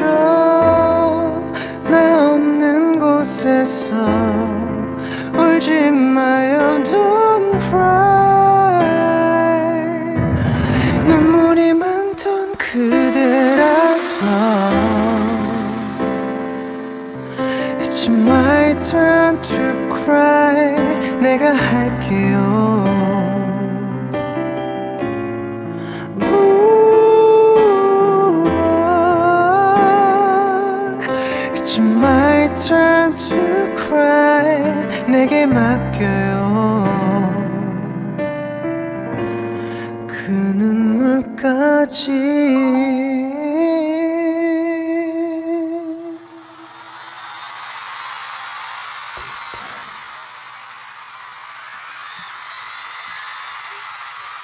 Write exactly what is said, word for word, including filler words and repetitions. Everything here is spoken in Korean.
멈춰줘. 나 없는 곳에서 울지 마요. Don't cry. 눈물이 많던 그대라서 It's my turn to cry. 내가 할게요. It's my turn to cry. 내게 맡겨요. 그 눈물까지.